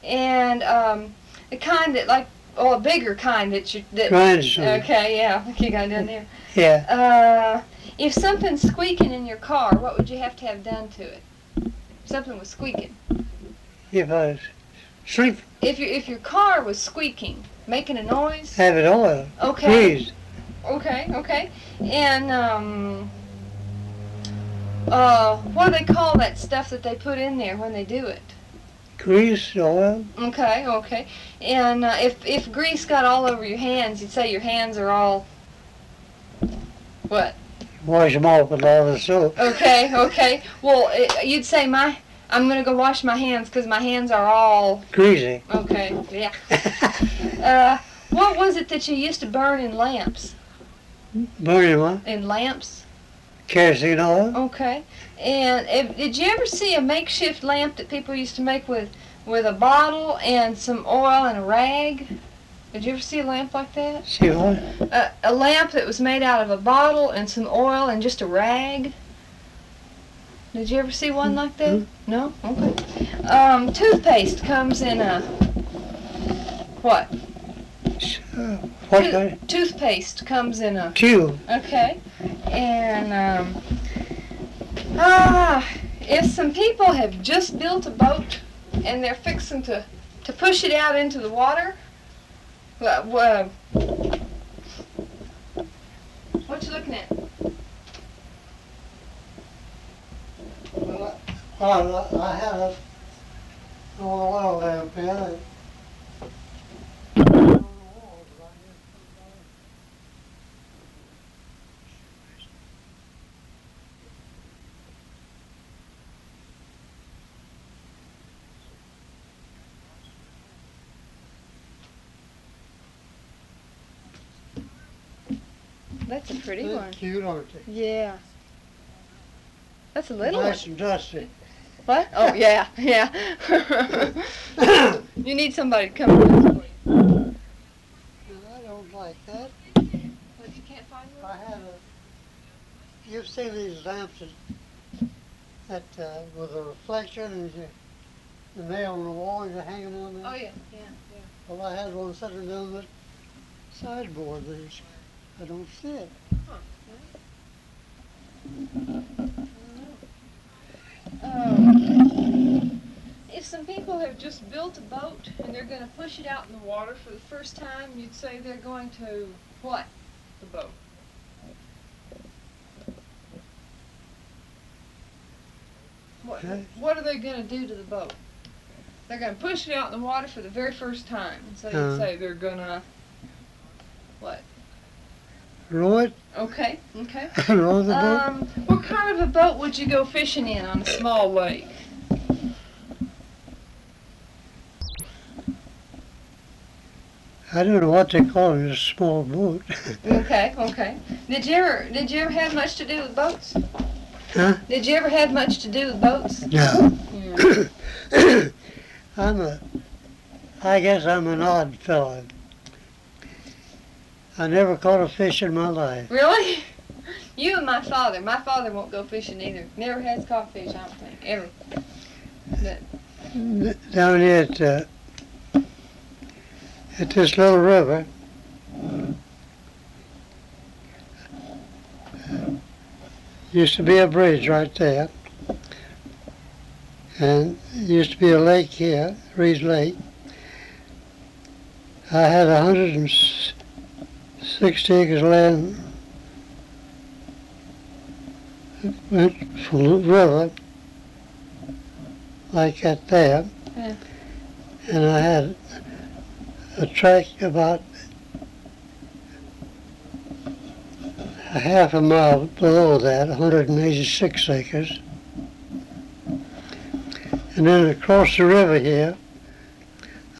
and the kind that a bigger kind that. Grindstone. Okay, yeah, like you got down there. Yeah. If something's squeaking in your car, what would you have to have done to it? If something was squeaking. If I shrink, If your car was squeaking, making a noise. have it oil. Okay. Greased. Okay. And what do they call that stuff that they put in there when they do it? Grease, oil. Okay. And if grease got all over your hands, you'd say your hands are all what? Wash them off with all the soap. Okay. Well, you'd say I'm gonna go wash my hands because my hands are all Greasy. okay. Yeah. What was it that you used to burn in lamps? Burning what? In lamps. Kerosene oil. Okay. And did you ever see a makeshift lamp that people used to make with a bottle and some oil and a rag? Did you ever see a lamp like that? See what? A lamp that was made out of a bottle and some oil and just a rag? Did you ever see one like that? Mm-hmm. No? Okay. Toothpaste comes in a... What? What kind? Toothpaste comes in a... Tube. Okay. And, if some people have just built a boat and they're fixing to push it out into the water, what you looking at? I had an oil lamp here. That's a pretty one. Cute, aren't they? Yeah. That's a little one. Nice and dusty. What? Oh, yeah. You need somebody to come and do this for you. I don't like that. But you can't find one? You've seen these lamps that with a reflection and the nail on the wall, you hang them on there? Oh, yeah. Well, I had one sitting down the sideboard. I don't see it. If some people have just built a boat and they're going to push it out in the water for the first time, you'd say they're going to what? The boat. Okay. What are they going to do to the boat? They're going to push it out in the water for the very first time. And so you'd say they're going to what? Row it? Okay. Row the boat? What kind of a boat would you go fishing in on a small lake? I don't know what they call it, a small boat. Okay. Did you ever have much to do with boats? Huh? Did you ever have much to do with boats? No. Yeah. I guess I'm an odd fellow. I never caught a fish in my life. Really? You and my father. My father won't go fishing either. Never has caught fish, I don't think, ever. But, Down here at this little river, used to be a bridge right there, and used to be a lake here, Reed's Lake. I had 160 acres of land went from the river like that there, Yeah. and I had a tract about a half a mile below that, 186 acres. And then across the river here,